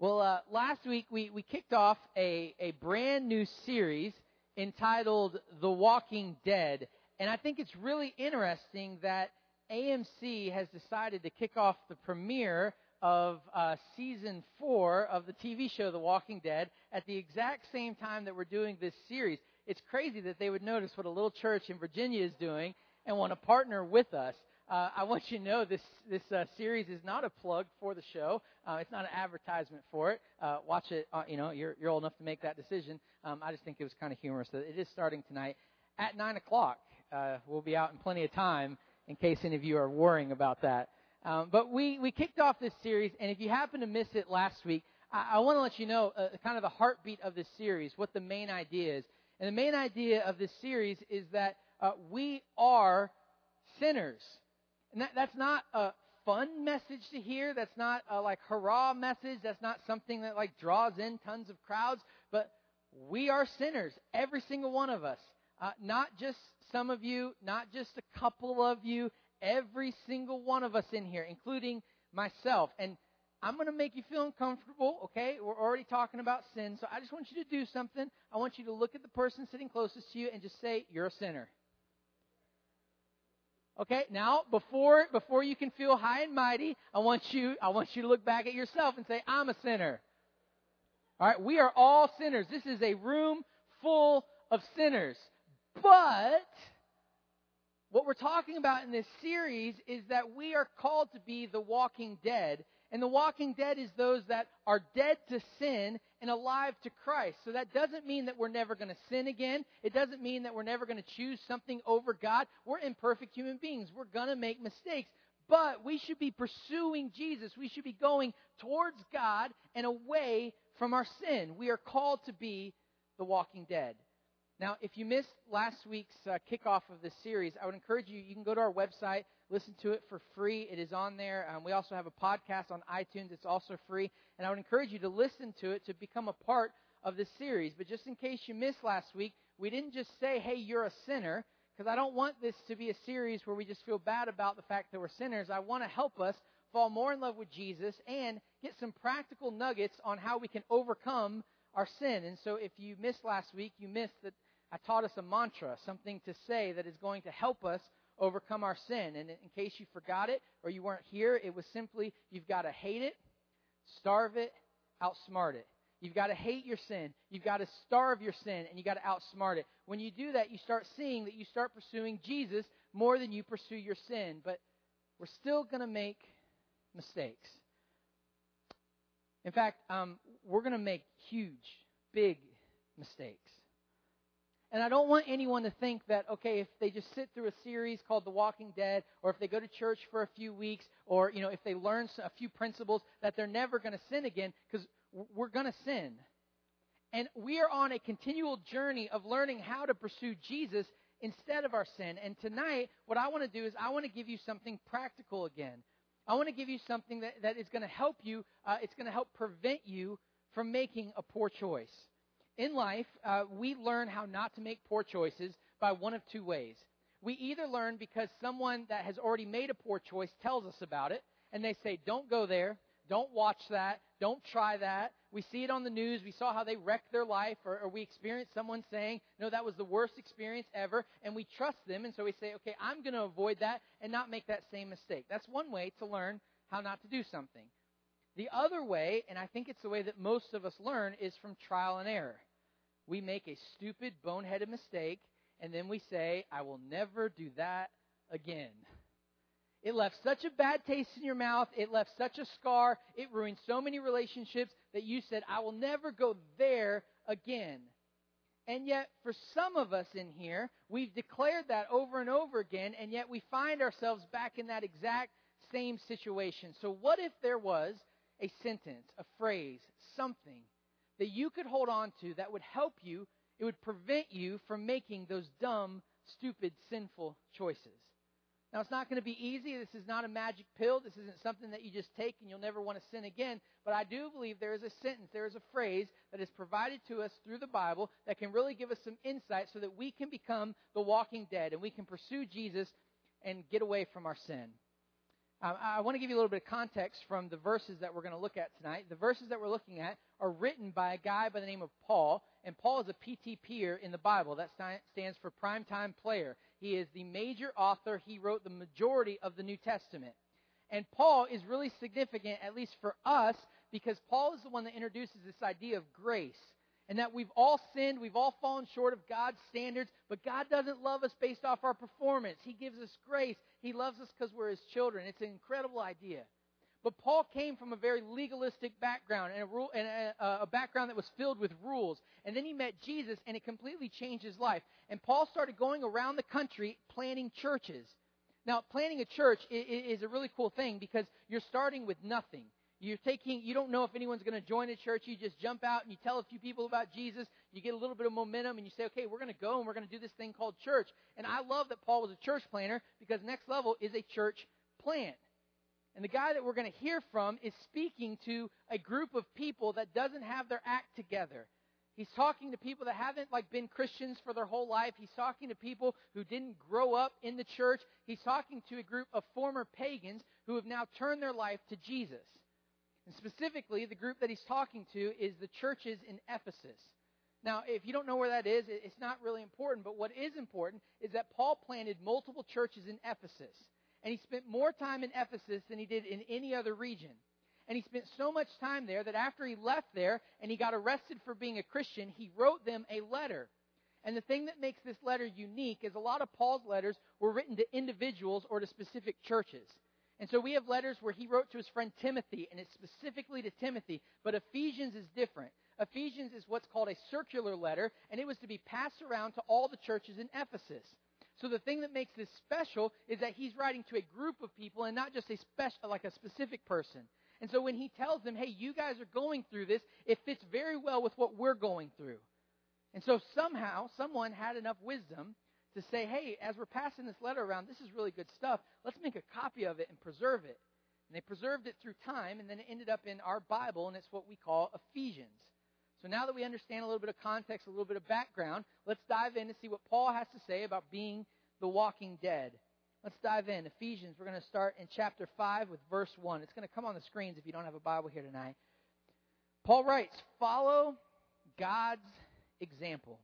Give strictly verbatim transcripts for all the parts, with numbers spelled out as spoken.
Well, uh, last week we, we kicked off a, a brand new series entitled The Walking Dead. And I think it's really interesting that A M C has decided to kick off the premiere of uh, season four of the T V show The Walking Dead at the exact same time that we're doing this series. It's crazy that they would notice what a little church in Virginia is doing and want to partner with us. Uh, I want you to know this this uh, series is not a plug for the show. Uh, it's not an advertisement for it. Uh, watch it. Uh, you know, you're you're old enough to make that decision. Um, I just think it was kind of humorous that it is starting tonight at nine o'clock. Uh, we'll be out in plenty of time in case any of you are worrying about that. Um, but we we kicked off this series, and if you happen to miss it last week, I, I want to let you know uh, kind of the heartbeat of this series, what the main idea is. And the main idea of this series is that uh, we are sinners. And that, that's not a fun message to hear. That's not a like hurrah message. That's not something that like draws in tons of crowds. But we are sinners, every single one of us. Uh, not just some of you, not just a couple of you, every single one of us in here, including myself. And I'm going to make you feel uncomfortable, okay? We're already talking about sin, so I just want you to do something. I want you to look at the person sitting closest to you and just say, you're a sinner. Okay, now before before you can feel high and mighty, I want you I want you to look back at yourself and say, I'm a sinner. All right, we are all sinners. This is a room full of sinners. But what we're talking about in this series is that we are called to be the walking dead. And the walking dead is those that are dead to sin and alive to Christ. So that doesn't mean that we're never going to sin again. It doesn't mean that we're never going to choose something over God. We're imperfect human beings. We're going to make mistakes. But we should be pursuing Jesus. We should be going towards God and away from our sin. We are called to be the walking dead. Now, if you missed last week's uh, kickoff of this series, I would encourage you, you can go to our website, listen to it for free. It is on there. Um, we also have a podcast on iTunes. It's also free. And I would encourage you to listen to it to become a part of this series. But just in case you missed last week, we didn't just say, hey, you're a sinner, because I don't want this to be a series where we just feel bad about the fact that we're sinners. I want to help us fall more in love with Jesus and get some practical nuggets on how we can overcome our sin. And so if you missed last week, you missed that I taught us a mantra, something to say that is going to help us overcome our sin. And in case you forgot it or you weren't here, it was simply, you've got to hate it, starve it, outsmart it. You've got to hate your sin. You've got to starve your sin, and you've got to outsmart it. When you do that, you start seeing that you start pursuing Jesus more than you pursue your sin. But we're still going to make mistakes. In fact, um, we're going to make huge, big mistakes. And I don't want anyone to think that, okay, if they just sit through a series called The Walking Dead, or if they go to church for a few weeks, or, you know, if they learn a few principles, that they're never going to sin again, because we're going to sin. And we are on a continual journey of learning how to pursue Jesus instead of our sin. And tonight, what I want to do is I want to give you something practical again. I want to give you something that, that is going to help you. Uh, it's going to help prevent you from making a poor choice. In life, uh, we learn how not to make poor choices by one of two ways. We either learn because someone that has already made a poor choice tells us about it, and they say, don't go there, don't watch that, don't try that. We see it on the news. We saw how they wrecked their life, or, or we experienced someone saying, no, that was the worst experience ever, and we trust them, and so we say, okay, I'm going to avoid that and not make that same mistake. That's one way to learn how not to do something. The other way, and I think it's the way that most of us learn, is from trial and error. We make a stupid, boneheaded mistake, and then we say, I will never do that again. It left such a bad taste in your mouth. It left such a scar. It ruined so many relationships that you said, I will never go there again. And yet, for some of us in here, we've declared that over and over again, and yet we find ourselves back in that exact same situation. So what if there was a sentence, a phrase, something that you could hold on to that would help you, it would prevent you from making those dumb, stupid, sinful choices? Now, it's not going to be easy. This is not a magic pill. This isn't something that you just take and you'll never want to sin again. But I do believe there is a sentence, there is a phrase that is provided to us through the Bible that can really give us some insight so that we can become the walking dead and we can pursue Jesus and get away from our sin. Um, I want to give you a little bit of context from the verses that we're going to look at tonight. The verses that we're looking at are written by a guy by the name of Paul, and Paul is a P T P-er in the Bible. That stands for Primetime Player. He is the major author. He wrote the majority of the New Testament. And Paul is really significant, at least for us, because Paul is the one that introduces this idea of grace. And that we've all sinned, we've all fallen short of God's standards, but God doesn't love us based off our performance. He gives us grace. He loves us because we're His children. It's an incredible idea. But Paul came from a very legalistic background, and a, rule, and a, a background that was filled with rules. And then he met Jesus, and it completely changed his life. And Paul started going around the country planting churches. Now, planting a church is a really cool thing because you're starting with nothing. You're taking, you don't know if anyone's going to join a church. You just jump out and you tell a few people about Jesus. You get a little bit of momentum and you say, okay, we're going to go and we're going to do this thing called church. And I love that Paul was a church planner because Next Level is a church plant. And the guy that we're going to hear from is speaking to a group of people that doesn't have their act together. He's talking to people that haven't like been Christians for their whole life. He's talking to people who didn't grow up in the church. He's talking to a group of former pagans who have now turned their life to Jesus. And specifically, the group that he's talking to is the churches in Ephesus. Now, if you don't know where that is, it's not really important. But what is important is that Paul planted multiple churches in Ephesus. And he spent more time in Ephesus than he did in any other region. And he spent so much time there that after he left there and he got arrested for being a Christian, he wrote them a letter. And the thing that makes this letter unique is a lot of Paul's letters were written to individuals or to specific churches. And so we have letters where he wrote to his friend Timothy, and it's specifically to Timothy. But Ephesians is different. Ephesians is what's called a circular letter, and it was to be passed around to all the churches in Ephesus. So the thing that makes this special is that he's writing to a group of people and not just a special, like a specific person. And so when he tells them, hey, you guys are going through this, it fits very well with what we're going through. And so somehow, someone had enough wisdom to say, hey, as we're passing this letter around, this is really good stuff. Let's make a copy of it and preserve it. And they preserved it through time, and then it ended up in our Bible, and it's what we call Ephesians. So now that we understand a little bit of context, a little bit of background, let's dive in to see what Paul has to say about being the walking dead. Let's dive in. Ephesians, we're going to start in chapter five with verse one. It's going to come on the screens if you don't have a Bible here tonight. Paul writes, follow God's example.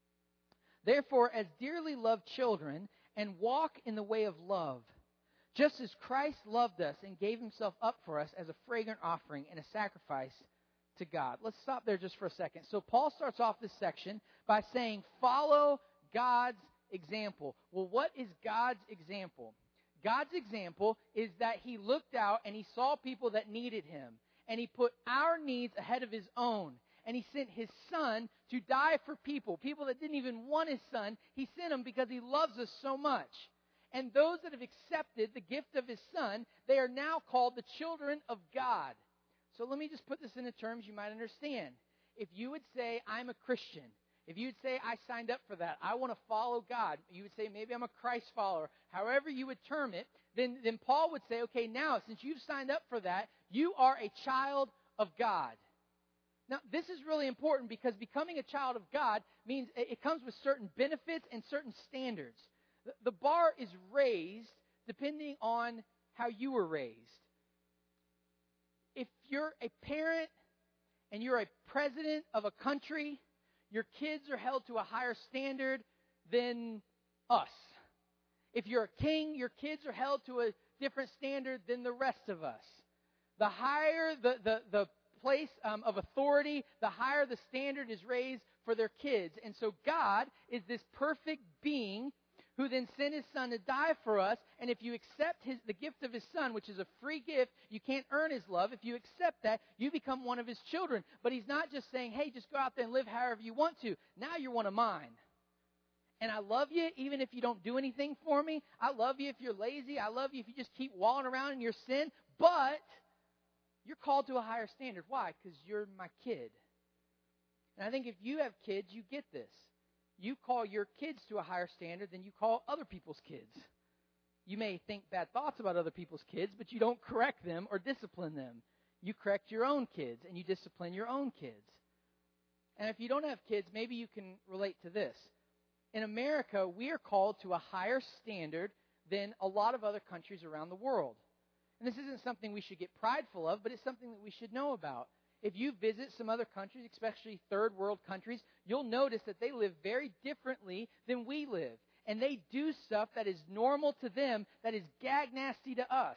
Therefore, as dearly loved children, and walk in the way of love, just as Christ loved us and gave himself up for us as a fragrant offering and a sacrifice to God. Let's stop there just for a second. So Paul starts off this section by saying, follow God's example. Well, what is God's example? God's example is that he looked out and he saw people that needed him, and he put our needs ahead of his own. And he sent his son to die for people, people that didn't even want his son. He sent him because he loves us so much. And those that have accepted the gift of his son, they are now called the children of God. So let me just put this into terms you might understand. If you would say, I'm a Christian, if you would say, I signed up for that, I want to follow God, you would say, maybe I'm a Christ follower, however you would term it, then, then Paul would say, okay, now, since you've signed up for that, you are a child of God. Now, this is really important because becoming a child of God means it comes with certain benefits and certain standards. The bar is raised depending on how you were raised. If you're a parent and you're a president of a country, your kids are held to a higher standard than us. If you're a king, your kids are held to a different standard than the rest of us. The higher the, the, the place um, of authority, the higher the standard is raised for their kids. And so God is this perfect being who then sent his son to die for us. And if you accept his, the gift of his son, which is a free gift, you can't earn his love. If you accept that, you become one of his children. But he's not just saying, hey, just go out there and live however you want to. Now you're one of mine. And I love you even if you don't do anything for me. I love you if you're lazy. I love you if you just keep walling around in your sin. But you're called to a higher standard. Why? Because you're my kid. And I think if you have kids, you get this. You call your kids to a higher standard than you call other people's kids. You may think bad thoughts about other people's kids, but you don't correct them or discipline them. You correct your own kids and you discipline your own kids. And if you don't have kids, maybe you can relate to this. In America, we are called to a higher standard than a lot of other countries around the world. And this isn't something we should get prideful of, but it's something that we should know about. If you visit some other countries, especially third world countries, you'll notice that they live very differently than we live. And they do stuff that is normal to them that is gag nasty to us.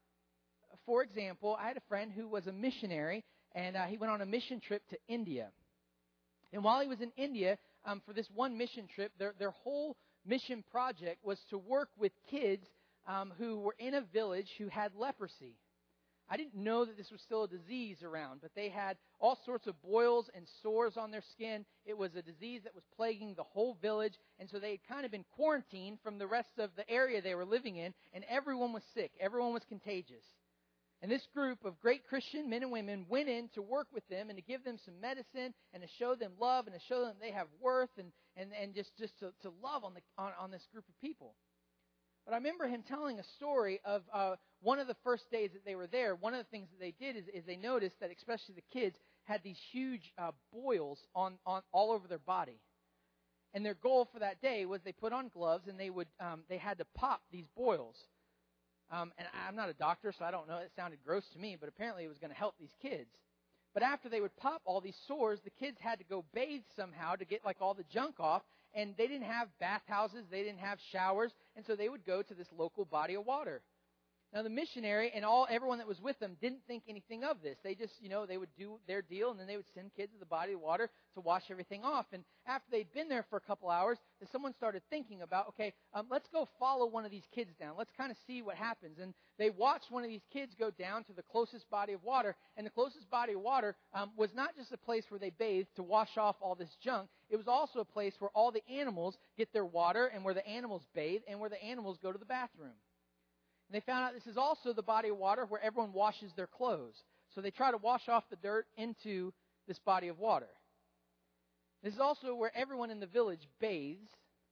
For example, I had a friend who was a missionary, and uh, he went on a mission trip to India. And while he was in India, um, for this one mission trip, their, their whole mission project was to work with kids um, who were in a village who had leprosy. I didn't know that this was still a disease around, but they had all sorts of boils and sores on their skin. It was a disease that was plaguing the whole village, and so they had kind of been quarantined from the rest of the area they were living in, and everyone was sick. Everyone was contagious. And this group of great Christian men and women went in to work with them and to give them some medicine and to show them love and to show them they have worth and, and, and just, just to, to love on, the, on, on this group of people. But I remember him telling a story of uh, one of the first days that they were there. One of the things that they did is, is they noticed that especially the kids had these huge uh, boils on, on all over their body. And their goal for that day was they put on gloves and they would um, they had to pop these boils. Um, and I'm not a doctor, so I don't know. It sounded gross to me, but apparently it was going to help these kids. But after they would pop all these sores, the kids had to go bathe somehow to get like all the junk off. And they didn't have bathhouses, they didn't have showers, and so they would go to this local body of water. Now the missionary and all everyone that was with them didn't think anything of this. They just, you know, they would do their deal, and then they would send kids to the body of water to wash everything off. And after they'd been there for a couple hours, someone started thinking about, okay, um, let's go follow one of these kids down. Let's kind of see what happens. And they watched one of these kids go down to the closest body of water, and the closest body of water um, was not just a place where they bathed to wash off all this junk. It was also a place where all the animals get their water and where the animals bathe and where the animals go to the bathroom. And they found out this is also the body of water where everyone washes their clothes. So they try to wash off the dirt into this body of water. This is also where everyone in the village bathes.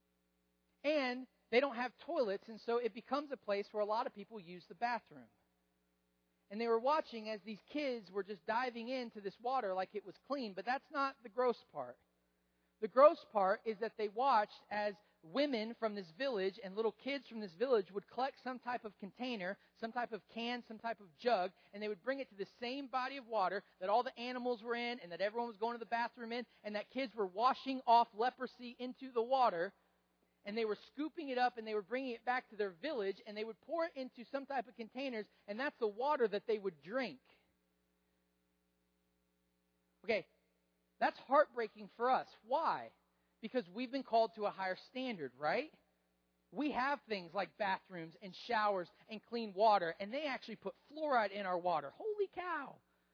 And they don't have toilets, and so it becomes a place where a lot of people use the bathroom. And they were watching as these kids were just diving into this water like it was clean, but that's not the gross part. The gross part is that they watched as women from this village and little kids from this village would collect some type of container, some type of can, some type of jug, and they would bring it to the same body of water that all the animals were in and that everyone was going to the bathroom in, and that kids were washing off leprosy into the water, and they were scooping it up and they were bringing it back to their village, and they would pour it into some type of containers, and that's the water that they would drink. Okay, that's heartbreaking for us. Why? Because we've been called to a higher standard, right? We have things like bathrooms and showers and clean water, and they actually put fluoride in our water. Holy cow.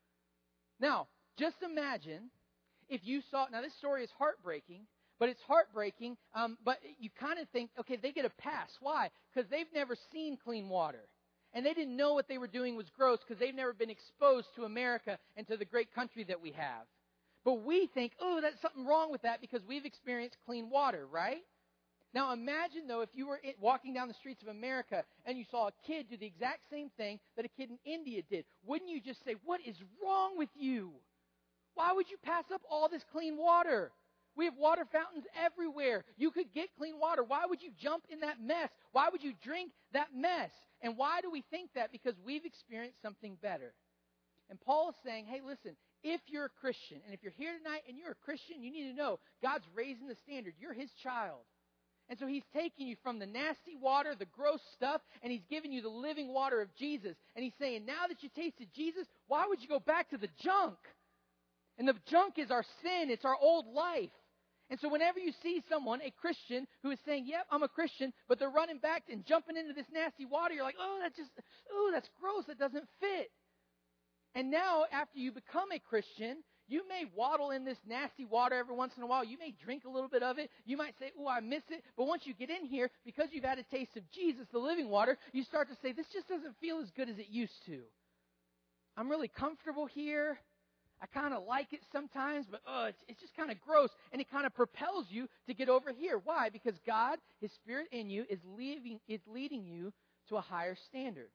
Now, just imagine if you saw, now this story is heartbreaking, but it's heartbreaking, um, but you kind of think, okay, they get a pass. Why? Because they've never seen clean water. And they didn't know what they were doing was gross because they've never been exposed to America and to the great country that we have. But we think, oh, there's something wrong with that because we've experienced clean water, right? Now imagine, though, if you were walking down the streets of America and you saw a kid do the exact same thing that a kid in India did. Wouldn't you just say, what is wrong with you? Why would you pass up all this clean water? We have water fountains everywhere. You could get clean water. Why would you jump in that mess? Why would you drink that mess? And why do we think that? Because we've experienced something better. And Paul is saying, hey, listen, if you're a Christian, and if you're here tonight and you're a Christian, you need to know God's raising the standard. You're His child. And so He's taking you from the nasty water, the gross stuff, and He's giving you the living water of Jesus. And He's saying, now that you tasted Jesus, why would you go back to the junk? And the junk is our sin. It's our old life. And so whenever you see someone, a Christian, who is saying, yep, I'm a Christian, but they're running back and jumping into this nasty water, you're like, oh, that's just, oh, that's gross. That doesn't fit. And now, after you become a Christian, you may waddle in this nasty water every once in a while. You may drink a little bit of it. You might say, oh, I miss it. But once you get in here, because you've had a taste of Jesus, the living water, you start to say, this just doesn't feel as good as it used to. I'm really comfortable here. I kind of like it sometimes, but uh, it's, it's just kind of gross. And it kind of propels you to get over here. Why? Because God, His Spirit in you, is leaving, is leading you to a higher standard.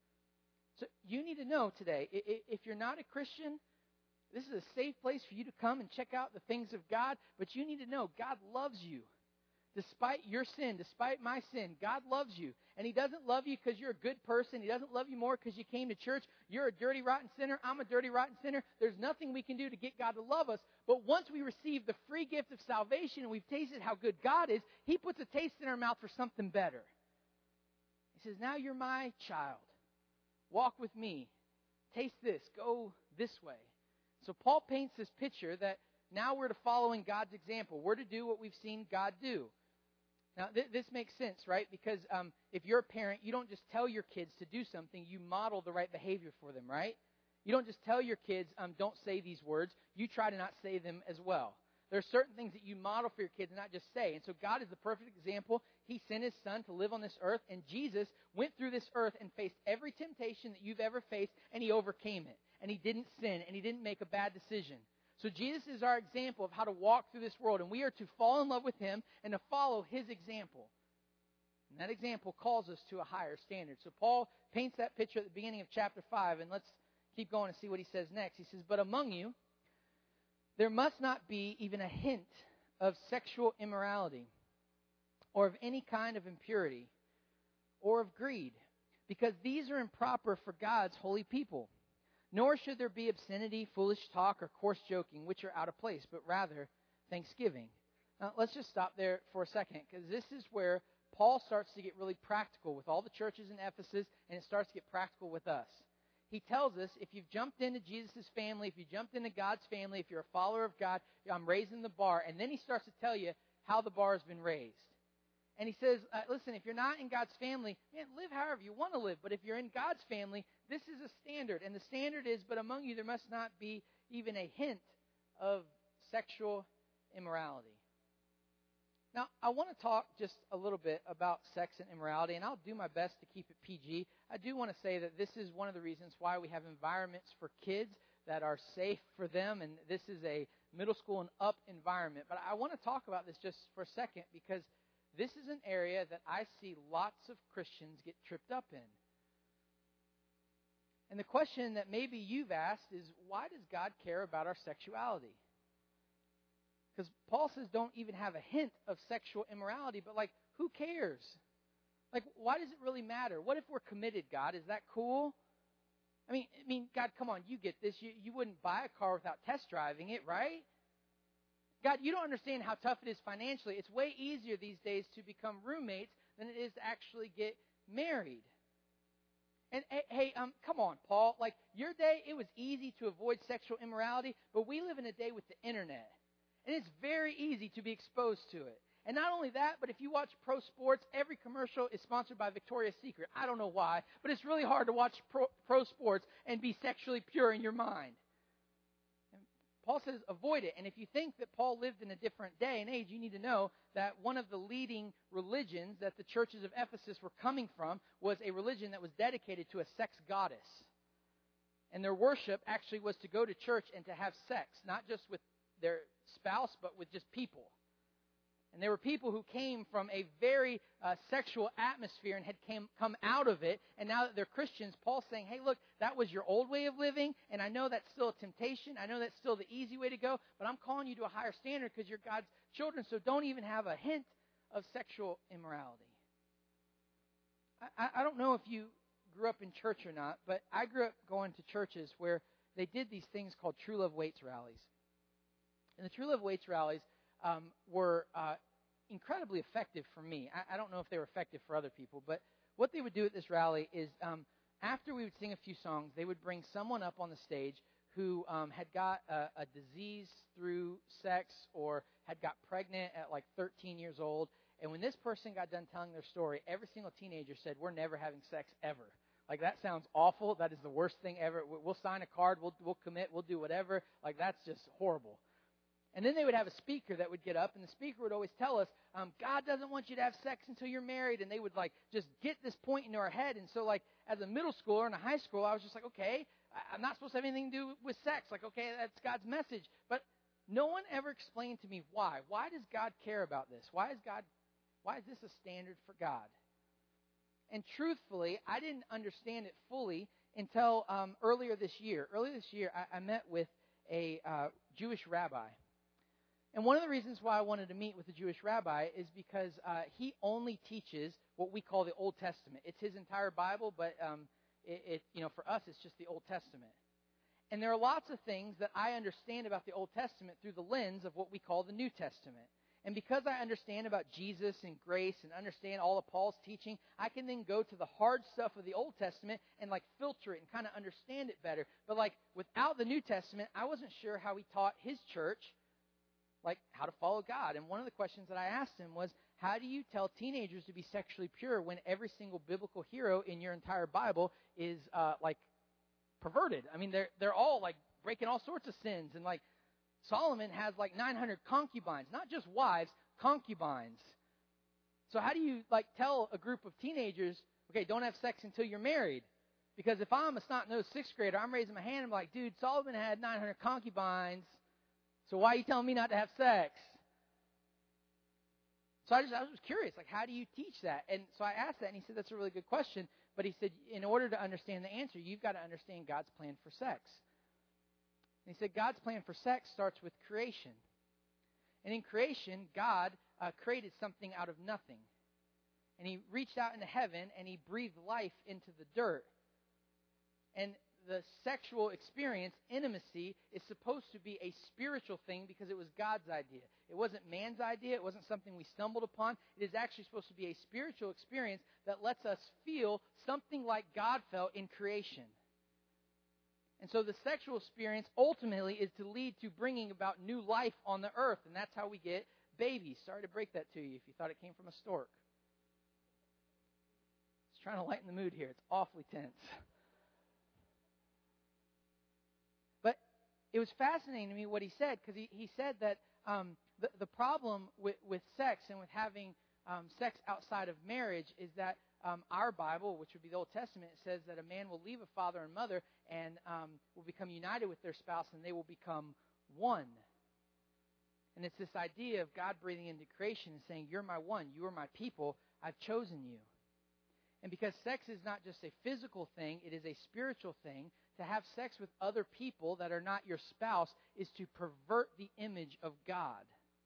So you need to know today, if you're not a Christian, this is a safe place for you to come and check out the things of God. But you need to know God loves you. Despite your sin, despite my sin, God loves you. And He doesn't love you because you're a good person. He doesn't love you more because you came to church. You're a dirty, rotten sinner. I'm a dirty, rotten sinner. There's nothing we can do to get God to love us. But once we receive the free gift of salvation and we've tasted how good God is, He puts a taste in our mouth for something better. He says, now you're my child. Walk with me. Taste this. Go this way. So Paul paints this picture that now we're to follow in God's example. We're to do what we've seen God do. Now, th- this makes sense, right? Because um, if you're a parent, you don't just tell your kids to do something. You model the right behavior for them, right? You don't just tell your kids, um, don't say these words. You try to not say them as well. There are certain things that you model for your kids and not just say. And so God is the perfect example. He sent His Son to live on this earth, and Jesus went through this earth and faced every temptation that you've ever faced, and He overcame it. And He didn't sin, and He didn't make a bad decision. So Jesus is our example of how to walk through this world, and we are to fall in love with Him and to follow His example. And that example calls us to a higher standard. So Paul paints that picture at the beginning of chapter five, and let's keep going and see what he says next. He says, but among you, there must not be even a hint of sexual immorality, or of any kind of impurity, or of greed, because these are improper for God's holy people. Nor should there be obscenity, foolish talk, or coarse joking, which are out of place, but rather thanksgiving. Now, let's just stop there for a second, because this is where Paul starts to get really practical with all the churches in Ephesus, and it starts to get practical with us. He tells us, if you've jumped into Jesus' family, if you jumped into God's family, if you're a follower of God, I'm raising the bar. And then he starts to tell you how the bar has been raised. And he says, uh, listen, if you're not in God's family, man, live however you want to live. But if you're in God's family, this is a standard. And the standard is, but among you there must not be even a hint of sexual immorality. Now, I want to talk just a little bit about sex and immorality, and I'll do my best to keep it P G. I do want to say that this is one of the reasons why we have environments for kids that are safe for them, and this is a middle school and up environment. But I want to talk about this just for a second, because this is an area that I see lots of Christians get tripped up in. And the question that maybe you've asked is, why does God care about our sexuality? Because Paul says don't even have a hint of sexual immorality, but like, who cares? Like, why does it really matter? What if we're committed, God? Is that cool? I mean, I mean, God, come on, you get this. You, you wouldn't buy a car without test driving it, right? God, you don't understand how tough it is financially. It's way easier these days to become roommates than it is to actually get married. And hey, hey, um, come on, Paul. Like, your day, it was easy to avoid sexual immorality, but we live in a day with the internet. And it's very easy to be exposed to it. And not only that, but if you watch pro sports, every commercial is sponsored by Victoria's Secret. I don't know why, but it's really hard to watch pro, pro sports and be sexually pure in your mind. And Paul says avoid it. And if you think that Paul lived in a different day and age, you need to know that one of the leading religions that the churches of Ephesus were coming from was a religion that was dedicated to a sex goddess. And their worship actually was to go to church and to have sex, not just with their spouse, but with just people. And there were people who came from a very uh, sexual atmosphere and had came, come out of it. And now that they're Christians, Paul's saying, hey, look, that was your old way of living. And I know that's still a temptation. I know that's still the easy way to go. But I'm calling you to a higher standard because you're God's children. So don't even have a hint of sexual immorality. I, I don't know if you grew up in church or not, but I grew up going to churches where they did these things called True Love Waits rallies. And the True Love Waits rallies um, were uh, incredibly effective for me. I, I don't know if they were effective for other people, but what they would do at this rally is um, after we would sing a few songs, they would bring someone up on the stage who um, had got a, a disease through sex or had got pregnant at like thirteen years old. And when this person got done telling their story, every single teenager said, we're never having sex ever. Like, that sounds awful. That is the worst thing ever. We'll sign a card. We'll, we'll commit. We'll do whatever. Like, that's just horrible. And then they would have a speaker that would get up, and the speaker would always tell us, um, God doesn't want you to have sex until you're married. And they would, like, just get this point into our head. And so, like, as a middle schooler and a high school, I was just like, okay, I'm not supposed to have anything to do with sex. Like, okay, that's God's message. But no one ever explained to me why. Why does God care about this? Why is God, why is this a standard for God? And truthfully, I didn't understand it fully until um, earlier this year. Earlier this year, I, I met with a uh, Jewish rabbi. And one of the reasons why I wanted to meet with a Jewish rabbi is because uh, he only teaches what we call the Old Testament. It's his entire Bible, but um, it, it, you know, for us, it's just the Old Testament. And there are lots of things that I understand about the Old Testament through the lens of what we call the New Testament. And because I understand about Jesus and grace and understand all of Paul's teaching, I can then go to the hard stuff of the Old Testament and like filter it and kind of understand it better. But like without the New Testament, I wasn't sure how he taught his church like how to follow God. And one of the questions that I asked him was, how do you tell teenagers to be sexually pure when every single biblical hero in your entire Bible is uh, like perverted? I mean, they're they're all like breaking all sorts of sins, and like Solomon has like nine hundred concubines, not just wives, concubines. So how do you like tell a group of teenagers, okay, don't have sex until you're married? Because if I'm a snot-nosed sixth grader, I'm raising my hand and I'm like, dude, Solomon had nine hundred concubines, so why are you telling me not to have sex? So I, just, I was curious, like, how do you teach that? And so I asked that, and he said, that's a really good question. But he said, in order to understand the answer, you've got to understand God's plan for sex. And he said, God's plan for sex starts with creation. And in creation, God uh, created something out of nothing. And he reached out into heaven, and he breathed life into the dirt. And the sexual experience, intimacy, is supposed to be a spiritual thing because it was God's idea. It wasn't man's idea. It wasn't something we stumbled upon. It is actually supposed to be a spiritual experience that lets us feel something like God felt in creation. And so the sexual experience ultimately is to lead to bringing about new life on the earth. And that's how we get babies. Sorry to break that to you if you thought it came from a stork. Just trying to lighten the mood here. It's awfully tense. But it was fascinating to me what he said, because he, he said that um, the, the problem with, with sex and with having um, sex outside of marriage is that um, our Bible, which would be the Old Testament, says that a man will leave a father and mother and um, will become united with their spouse, and they will become one. And it's this idea of God breathing into creation and saying, you're my one, you are my people, I've chosen you. And because sex is not just a physical thing, it is a spiritual thing. To have sex with other people that are not your spouse is to pervert the image of God.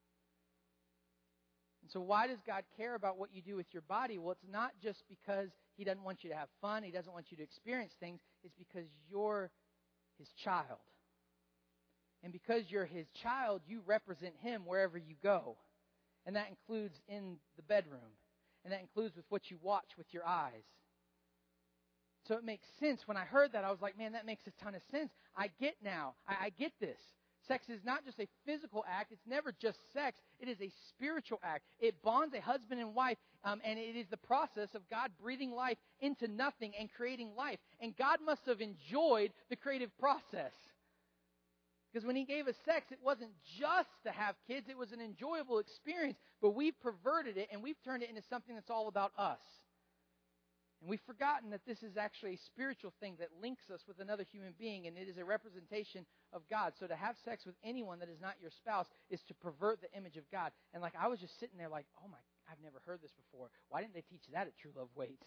And so why does God care about what you do with your body? Well, it's not just because he doesn't want you to have fun, he doesn't want you to experience things. It's because you're his child. And because you're his child, you represent him wherever you go. And that includes in the bedroom. And that includes with what you watch with your eyes. So it makes sense. When I heard that, I was like, man, that makes a ton of sense. I get now. I, I get this. Sex is not just a physical act. It's never just sex. It is a spiritual act. It bonds a husband and wife, um, and it is the process of God breathing life into nothing and creating life. And God must have enjoyed the creative process. Because when he gave us sex, it wasn't just to have kids. It was an enjoyable experience. But we've perverted it, and we've turned it into something that's all about us. And we've forgotten that this is actually a spiritual thing that links us with another human being, and it is a representation of God. So to have sex with anyone that is not your spouse is to pervert the image of God. And like I was just sitting there like, oh my, I've never heard this before. Why didn't they teach that at True Love Waits?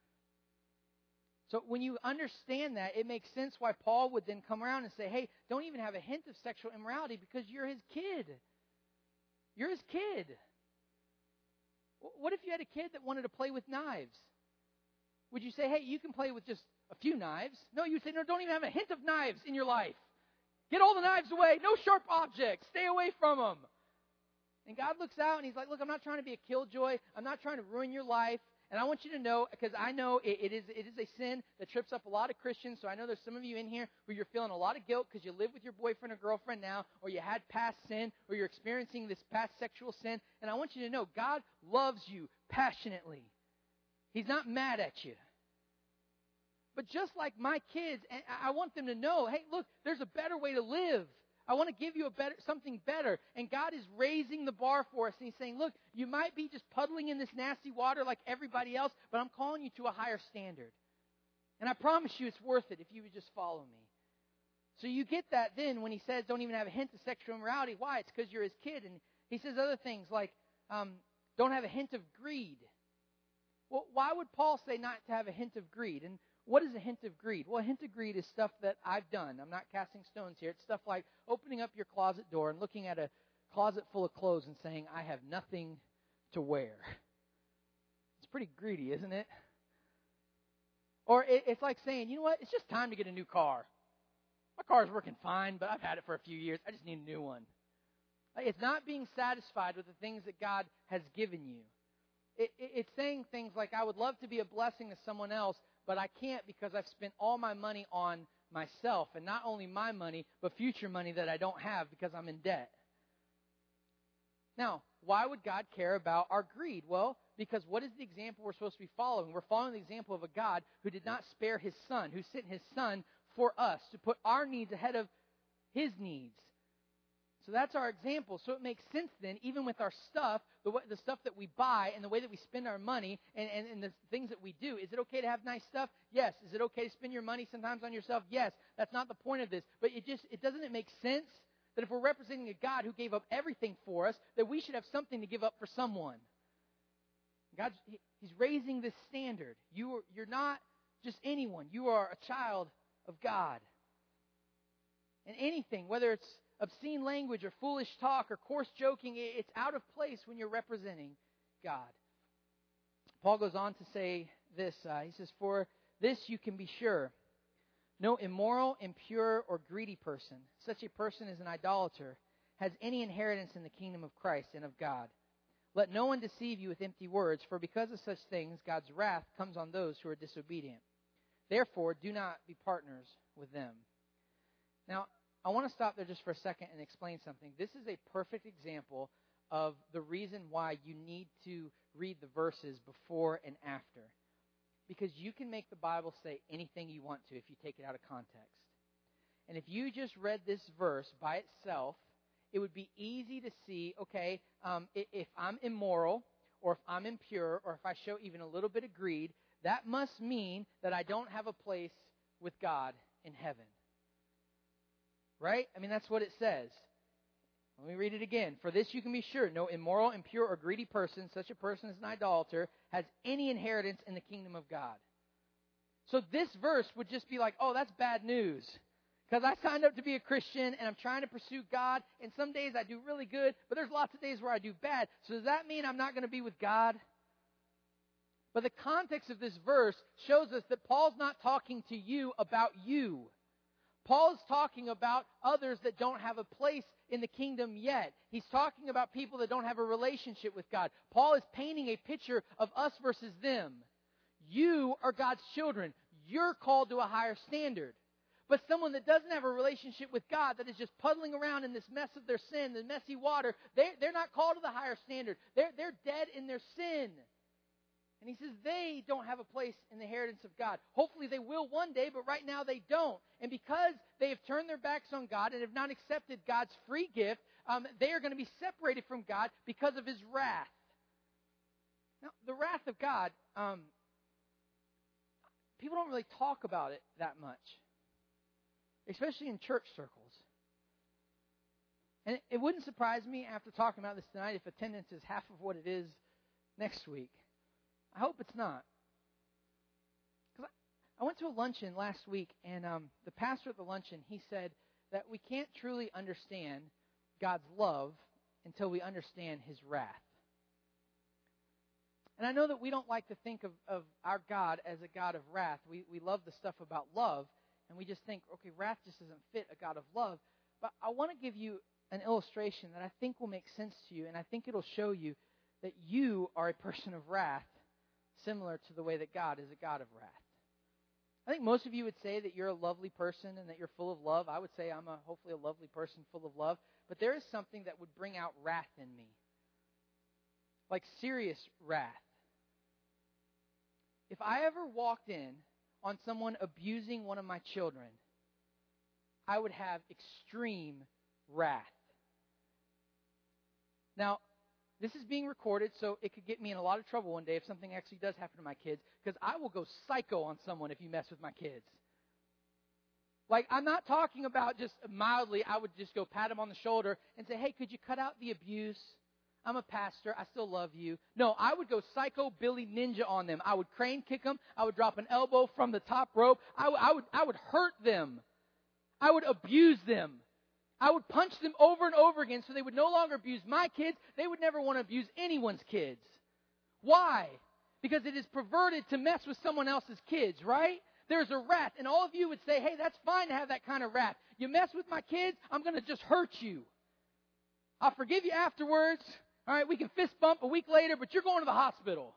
So when you understand that, it makes sense why Paul would then come around and say, hey, don't even have a hint of sexual immorality because you're his kid. You're his kid. What if you had a kid that wanted to play with knives? Would you say, hey, you can play with just a few knives? No, you'd say, no, don't even have a hint of knives in your life. Get all the knives away. No sharp objects. Stay away from them. And God looks out and he's like, look, I'm not trying to be a killjoy. I'm not trying to ruin your life. And I want you to know, because I know it, it is it is a sin that trips up a lot of Christians. So I know there's some of you in here where you're feeling a lot of guilt because you live with your boyfriend or girlfriend now, or you had past sin, or you're experiencing this past sexual sin. And I want you to know, God loves you passionately. He's not mad at you. But just like my kids, I want them to know, hey, look, there's a better way to live. I want to give you a better, something better. And God is raising the bar for us. And he's saying, look, you might be just puddling in this nasty water like everybody else, but I'm calling you to a higher standard. And I promise you it's worth it if you would just follow me. So you get that then when he says don't even have a hint of sexual immorality. Why? It's because you're his kid. And he says other things like um, don't have a hint of greed. Well, why would Paul say not to have a hint of greed? And what is a hint of greed? Well, a hint of greed is stuff that I've done. I'm not casting stones here. It's stuff like opening up your closet door and looking at a closet full of clothes and saying, I have nothing to wear. It's pretty greedy, isn't it? Or it, it's like saying, you know what, it's just time to get a new car. My car's working fine, but I've had it for a few years. I just need a new one. It's not being satisfied with the things that God has given you. It, it, it's saying things like, I would love to be a blessing to someone else, but I can't because I've spent all my money on myself. And not only my money, but future money that I don't have because I'm in debt. Now, why would God care about our greed? Well, because what is the example we're supposed to be following? We're following the example of a God who did not spare His Son, who sent His Son for us, to put our needs ahead of His needs. So that's our example. So it makes sense then, even with our stuff, the, way, the stuff that we buy and the way that we spend our money and, and, and the things that we do. Is it okay to have nice stuff? Yes. Is it okay to spend your money sometimes on yourself? Yes. That's not the point of this. But it just, it doesn't it make sense that if we're representing a God who gave up everything for us, that we should have something to give up for someone? God, He's raising this standard. You are, you're not just anyone. You are a child of God. And anything, whether it's obscene language or foolish talk or coarse joking, it's out of place when you're representing God. Paul goes on to say this. Uh, he says, for this you can be sure. No immoral, impure, or greedy person, such a person as an idolater, has any inheritance in the kingdom of Christ and of God. Let no one deceive you with empty words, for because of such things God's wrath comes on those who are disobedient. Therefore, do not be partners with them. Now, I want to stop there just for a second and explain something. This is a perfect example of the reason why you need to read the verses before and after. Because you can make the Bible say anything you want to if you take it out of context. And if you just read this verse by itself, it would be easy to see, okay, um, if I'm immoral, or if I'm impure, or if I show even a little bit of greed, that must mean that I don't have a place with God in heaven. Right? I mean, that's what it says. Let me read it again. For this you can be sure, no immoral, impure, or greedy person, such a person as an idolater, has any inheritance in the kingdom of God. So this verse would just be like, oh, that's bad news. Because I signed up to be a Christian, and I'm trying to pursue God, and some days I do really good, but there's lots of days where I do bad. So does that mean I'm not going to be with God? But the context of this verse shows us that Paul's not talking to you about you. Paul's talking about others that don't have a place in the kingdom yet. He's talking about people that don't have a relationship with God. Paul is painting a picture of us versus them. You are God's children. You're called to a higher standard. But someone that doesn't have a relationship with God, that is just puddling around in this mess of their sin, the messy water, they, they're not called to the higher standard. They're, they're dead in their sin. And he says they don't have a place in the inheritance of God. Hopefully they will one day, but right now they don't. And because they have turned their backs on God and have not accepted God's free gift, um, they are going to be separated from God because of His wrath. Now, the wrath of God, um, people don't really talk about it that much, especially in church circles. And it, it wouldn't surprise me after talking about this tonight if attendance is half of what it is next week. I hope it's not. Because I, I went to a luncheon last week, and um, the pastor at the luncheon, he said that we can't truly understand God's love until we understand His wrath. And I know that we don't like to think of, of our God as a God of wrath. We, we love the stuff about love, and we just think, okay, wrath just doesn't fit a God of love. But I want to give you an illustration that I think will make sense to you, and I think it'll show you that you are a person of wrath, similar to the way that God is a God of wrath. I think most of you would say that you're a lovely person and that you're full of love. I would say I'm a hopefully a lovely person full of love. But there is something that would bring out wrath in me. Like serious wrath. If I ever walked in on someone abusing one of my children, I would have extreme wrath. Now, this is being recorded, so it could get me in a lot of trouble one day if something actually does happen to my kids, because I will go psycho on someone if you mess with my kids. Like, I'm not talking about just mildly, I would just go pat them on the shoulder and say, hey, could you cut out the abuse? I'm a pastor. I still love you. No, I would go psycho Billy Ninja on them. I would crane kick them. I would drop an elbow from the top rope. I, w- I would, I would hurt them. I would abuse them. I would punch them over and over again so they would no longer abuse my kids. They would never want to abuse anyone's kids. Why? Because it is perverted to mess with someone else's kids, right? There's a wrath. And all of you would say, hey, that's fine to have that kind of wrath. You mess with my kids, I'm going to just hurt you. I'll forgive you afterwards. All right, we can fist bump a week later, but you're going to the hospital.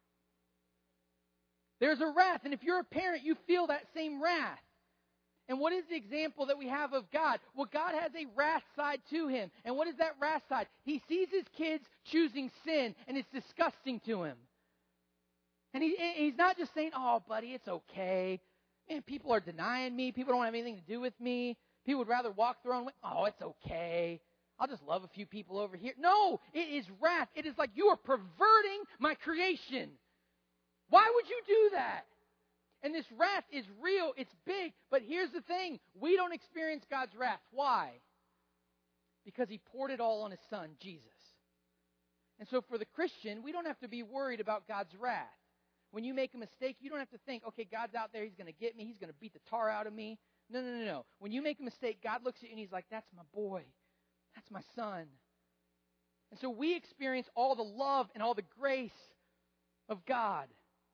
There's a wrath. And if you're a parent, you feel that same wrath. And what is the example that we have of God? Well, God has a wrath side to Him. And what is that wrath side? He sees His kids choosing sin, and it's disgusting to Him. And he, He's not just saying, oh, buddy, it's okay. Man, people are denying me. People don't have anything to do with me. People would rather walk their own way. Oh, it's okay. I'll just love a few people over here. No, it is wrath. It is like you are perverting my creation. Why would you do that? And this wrath is real. It's big. But here's the thing. We don't experience God's wrath. Why? Because He poured it all on His Son, Jesus. And so for the Christian, we don't have to be worried about God's wrath. When you make a mistake, you don't have to think, okay, God's out there. He's going to get me. He's going to beat the tar out of me. No, no, no, no. When you make a mistake, God looks at you and He's like, that's my boy. That's my son. And so we experience all the love and all the grace of God.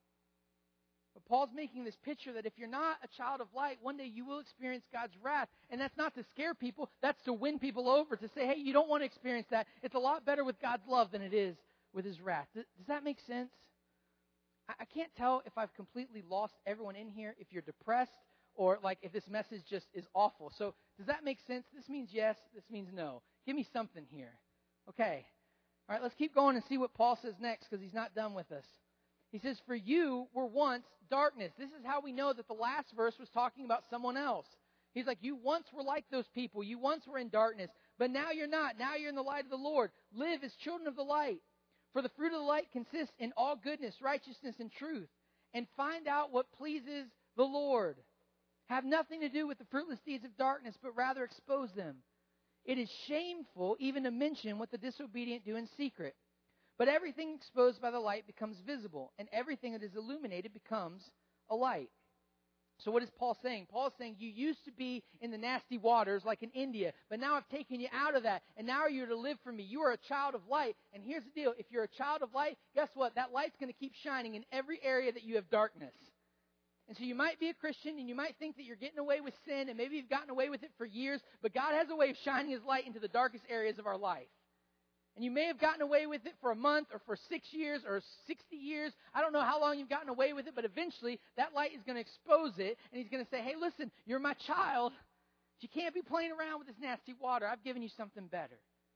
But Paul's making this picture that if you're not a child of light, one day you will experience God's wrath. And that's not to scare people. That's to win people over, to say, hey, you don't want to experience that. It's a lot better with God's love than it is with His wrath. Does, does that make sense? I, I can't tell if I've completely lost everyone in here, if you're depressed, or like if this message just is awful. So does that make sense? This means yes. This means no. Give me something here. Okay. All right, let's keep going and see what Paul says next, because he's not done with us. He says, for you were once darkness. This is how we know that the last verse was talking about someone else. He's like, you once were like those people. You once were in darkness, but now you're not. Now you're in the light of the Lord. Live as children of the light. For the fruit of the light consists in all goodness, righteousness, and truth. And find out what pleases the Lord. Have nothing to do with the fruitless deeds of darkness, but rather expose them. It is shameful even to mention what the disobedient do in secret. But everything exposed by the light becomes visible, and everything that is illuminated becomes a light. So what is Paul saying? Paul is saying you used to be in the nasty waters like in India, but now I've taken you out of that, and now you're to live for me. You are a child of light, and here's the deal. If you're a child of light, guess what? That light's going to keep shining in every area that you have darkness. And so you might be a Christian, and you might think that you're getting away with sin, and maybe you've gotten away with it for years, but God has a way of shining His light into the darkest areas of our life. And you may have gotten away with it for a month or for six years or sixty years. I don't know how long you've gotten away with it, but eventually that light is going to expose it, and He's going to say, hey, listen, you're my child. You can't be playing around with this nasty water. I've given you something better.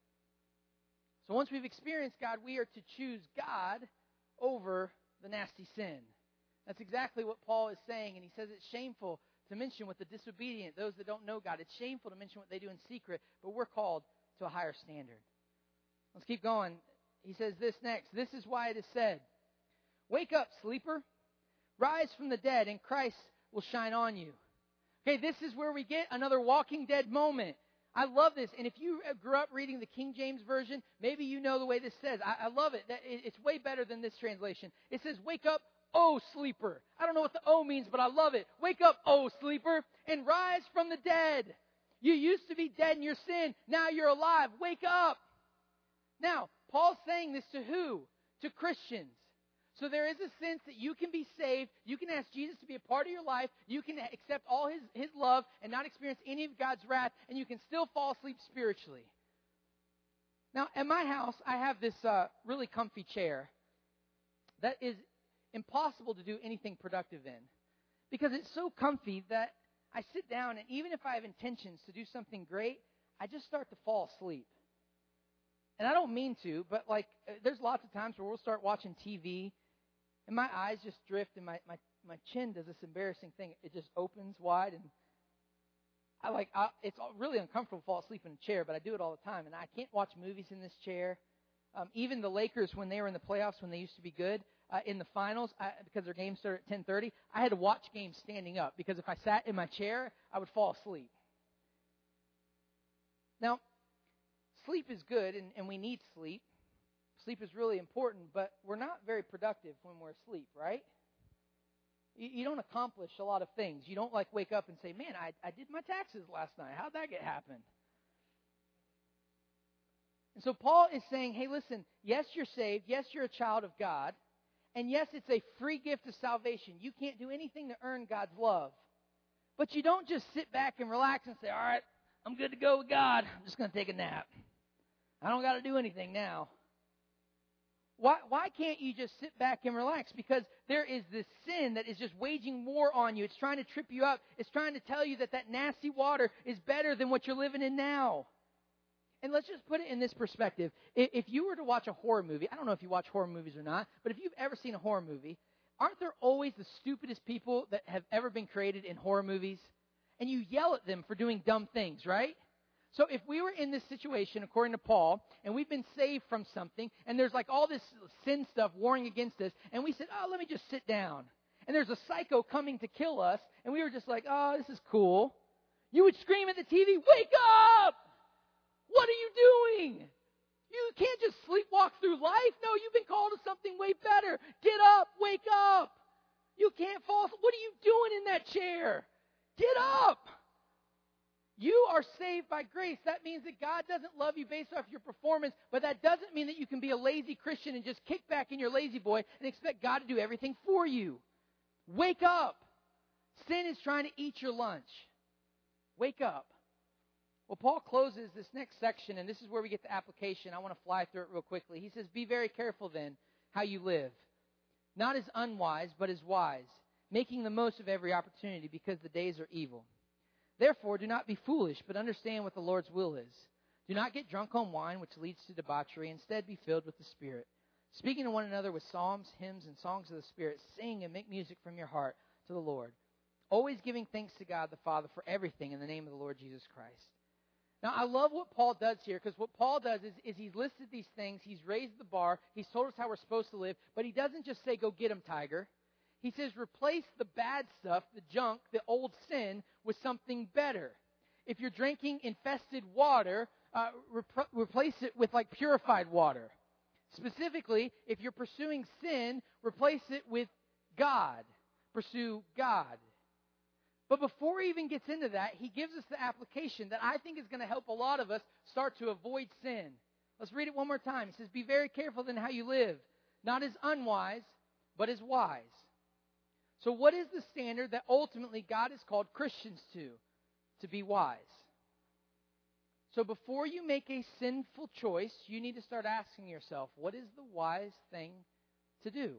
So once we've experienced God, we are to choose God over the nasty sin. That's exactly what Paul is saying, and he says it's shameful to mention what the disobedient, those that don't know God, it's shameful to mention what they do in secret, but we're called to a higher standard. Let's keep going. He says this next. This is why it is said, wake up, sleeper. Rise from the dead, and Christ will shine on you. Okay, this is where we get another Walking Dead moment. I love this. And if you grew up reading the King James Version, maybe you know the way this says. I, I love it. It's way better than this translation. It says, wake up, O sleeper. I don't know what the O means, but I love it. Wake up, O sleeper, and rise from the dead. You used to be dead in your sin. Now you're alive. Wake up. Now, Paul's saying this to who? To Christians. So there is a sense that you can be saved. You can ask Jesus to be a part of your life. You can accept all His, His love and not experience any of God's wrath. And you can still fall asleep spiritually. Now, at my house, I have this uh, really comfy chair that is impossible to do anything productive in, because it's so comfy that I sit down, and even if I have intentions to do something great, I just start to fall asleep. And I don't mean to, but like there's lots of times where we'll start watching T V and my eyes just drift, and my, my, my chin does this embarrassing thing. It just opens wide, and I like I, it's really uncomfortable to fall asleep in a chair, but I do it all the time. And I can't watch movies in this chair. Um, even the Lakers, when they were in the playoffs, when they used to be good, uh, in the finals, I, because their games started at ten thirty, I had to watch games standing up, because if I sat in my chair, I would fall asleep. Now, sleep is good, and, and we need sleep. Sleep is really important, but we're not very productive when we're asleep, right? You, you don't accomplish a lot of things. You don't like wake up and say, man, I, I did my taxes last night. How'd that get happen? And so Paul is saying, hey, listen, yes, you're saved. Yes, you're a child of God. And yes, it's a free gift of salvation. You can't do anything to earn God's love. But you don't just sit back and relax and say, all right, I'm good to go with God. I'm just going to take a nap. I don't got to do anything now. Why, why can't you just sit back and relax? Because there is this sin that is just waging war on you. It's trying to trip you up. It's trying to tell you that that nasty water is better than what you're living in now. And let's just put it in this perspective. If you were to watch a horror movie, I don't know if you watch horror movies or not, but if you've ever seen a horror movie, aren't there always the stupidest people that have ever been created in horror movies? And you yell at them for doing dumb things, right? So if we were in this situation, according to Paul, and we've been saved from something, and there's like all this sin stuff warring against us, and we said, oh, let me just sit down. And there's a psycho coming to kill us, and we were just like, oh, this is cool. You would scream at the T V, wake up! What are you doing? You can't just sleepwalk through life. No, you've been called to something way better. Get up, wake up. You can't fall. What are you doing in that chair? Get up. You are saved by grace. That means that God doesn't love you based off your performance, but that doesn't mean that you can be a lazy Christian and just kick back in your lazy boy and expect God to do everything for you. Wake up. Sin is trying to eat your lunch. Wake up. Well, Paul closes this next section, and this is where we get the application. I want to fly through it real quickly. He says, be very careful then how you live, not as unwise, but as wise, making the most of every opportunity because the days are evil. Therefore, do not be foolish, but understand what the Lord's will is. Do not get drunk on wine, which leads to debauchery. Instead, be filled with the Spirit, speaking to one another with psalms, hymns, and songs of the Spirit. Sing and make music from your heart to the Lord, always giving thanks to God the Father for everything in the name of the Lord Jesus Christ. Now, I love what Paul does here, because what Paul does is, is he's listed these things, he's raised the bar, he's told us how we're supposed to live, but he doesn't just say, go get him, tiger. He says, replace the bad stuff, the junk, the old sin, with something better. If you're drinking infested water, uh, rep- replace it with like purified water. Specifically, if you're pursuing sin, replace it with God. Pursue God. But before he even gets into that, he gives us the application that I think is going to help a lot of us start to avoid sin. Let's read it one more time. He says, be very careful then how you live, not as unwise, but as wise. So what is the standard that ultimately God has called Christians to? To be wise. So before you make a sinful choice, you need to start asking yourself, what is the wise thing to do?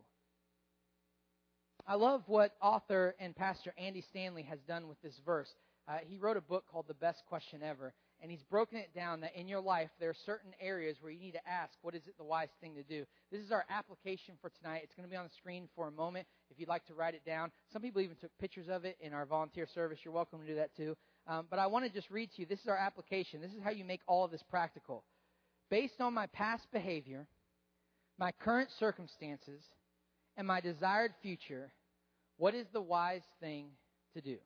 I love what author and pastor Andy Stanley has done with this verse. Uh, he wrote a book called The Best Question Ever, and he's broken it down that in your life there are certain areas where you need to ask, what is it the wise thing to do? This is our application for tonight. It's going to be on the screen for a moment if you'd like to write it down. Some people even took pictures of it in our volunteer service. You're welcome to do that too. Um, but I want to just read to you. This is our application. This is how you make all of this practical. Based on my past behavior, my current circumstances, and my desired future, what is the wise thing to do?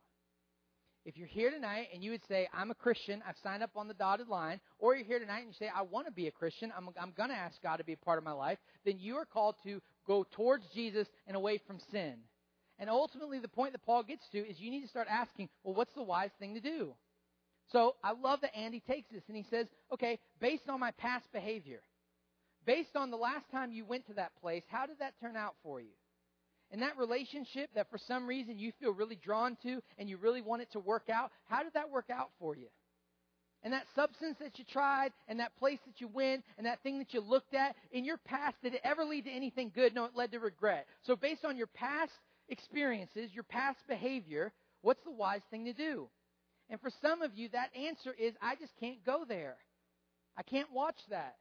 If you're here tonight and you would say, I'm a Christian, I've signed up on the dotted line, or you're here tonight and you say, I want to be a Christian, I'm, I'm going to ask God to be a part of my life, then you are called to go towards Jesus and away from sin. And ultimately, the point that Paul gets to is you need to start asking, well, what's the wise thing to do? So I love that Andy takes this and he says, okay, based on my past behavior, based on the last time you went to that place, how did that turn out for you? And that relationship that for some reason you feel really drawn to and you really want it to work out, how did that work out for you? And that substance that you tried and that place that you went and that thing that you looked at, in your past, did it ever lead to anything good? No, it led to regret. So based on your past experiences, your past behavior, what's the wise thing to do? And for some of you, that answer is, I just can't go there. I can't watch that.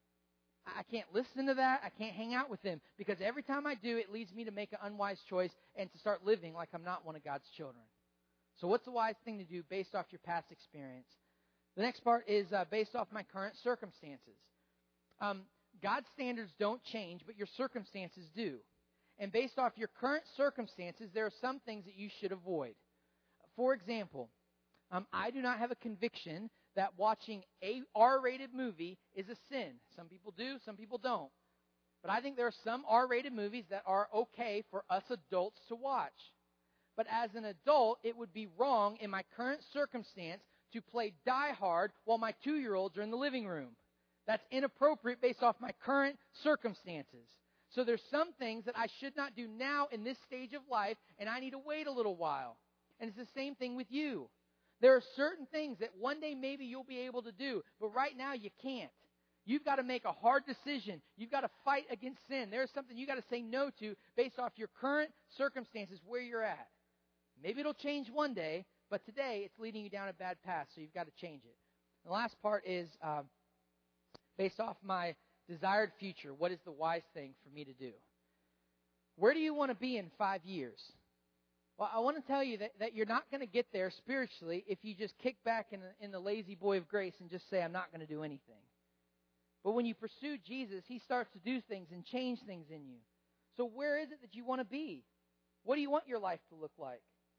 I can't listen to that. I can't hang out with them because every time I do, it leads me to make an unwise choice and to start living like I'm not one of God's children. So what's the wise thing to do based off your past experience? The next part is uh, based off my current circumstances. Um, God's standards don't change, but your circumstances do. And based off your current circumstances, there are some things that you should avoid. For example, um, I do not have a conviction that watching a R-rated movie is a sin. Some people do, some people don't. But I think there are some R-rated movies that are okay for us adults to watch. But as an adult, it would be wrong in my current circumstance to play Die Hard while my two-year-olds are in the living room. That's inappropriate based off my current circumstances. So there's some things that I should not do now in this stage of life, and I need to wait a little while. And it's the same thing with you. There are certain things that one day maybe you'll be able to do, but right now you can't. You've got to make a hard decision. You've got to fight against sin. There's something you've got to say no to based off your current circumstances where you're at. Maybe it'll change one day, but today it's leading you down a bad path, so you've got to change it. The last part is uh, based off my desired future. What is the wise thing for me to do? Where do you want to be in five years? Well, I want to tell you that, that you're not going to get there spiritually if you just kick back in the, in the lazy boy of grace and just say, I'm not going to do anything. But when you pursue Jesus, He starts to do things and change things in you. So where is it that you want to be? What do you want your life to look like?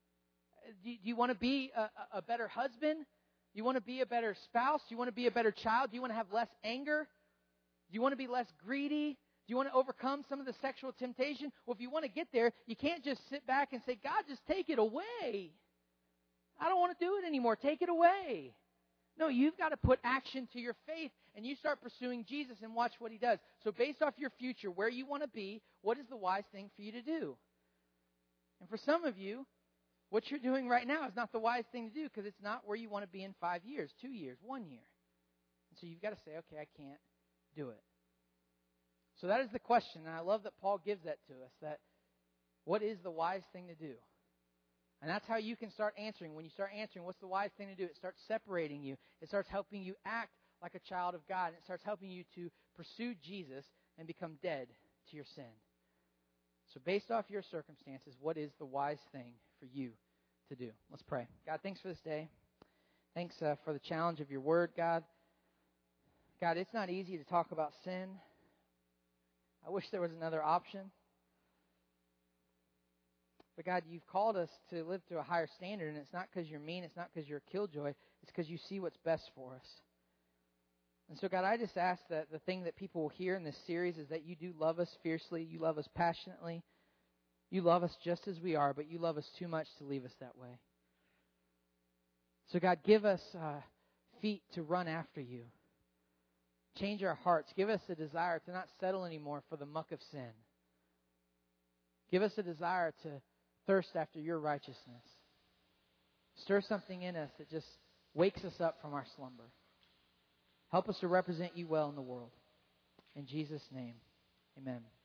Do you, do you want to be a, a better husband? Do you want to be a better spouse? Do you want to be a better child? Do you want to have less anger? Do you want to be less greedy? Do you want to overcome some of the sexual temptation? Well, if you want to get there, you can't just sit back and say, God, just take it away. I don't want to do it anymore. Take it away. No, you've got to put action to your faith, and you start pursuing Jesus and watch what He does. So based off your future, where you want to be, what is the wise thing for you to do? And for some of you, what you're doing right now is not the wise thing to do because it's not where you want to be in five years, two years, one year. And so you've got to say, okay, I can't do it. So that is the question, and I love that Paul gives that to us, that what is the wise thing to do? And that's how you can start answering. When you start answering, what's the wise thing to do? It starts separating you. It starts helping you act like a child of God, and it starts helping you to pursue Jesus and become dead to your sin. So based off your circumstances, what is the wise thing for you to do? Let's pray. God, thanks for this day. Thanks uh, for the challenge of your word, God. God, it's not easy to talk about sin. I wish there was another option. But God, you've called us to live to a higher standard, and it's not because you're mean, it's not because you're a killjoy, it's because you see what's best for us. And so, God, I just ask that the thing that people will hear in this series is that you do love us fiercely, you love us passionately, you love us just as we are, but you love us too much to leave us that way. So, God, give us uh, feet to run after you. Change our hearts. Give us a desire to not settle anymore for the muck of sin. Give us a desire to thirst after your righteousness. Stir something in us that just wakes us up from our slumber. Help us to represent you well in the world. In Jesus' name, amen.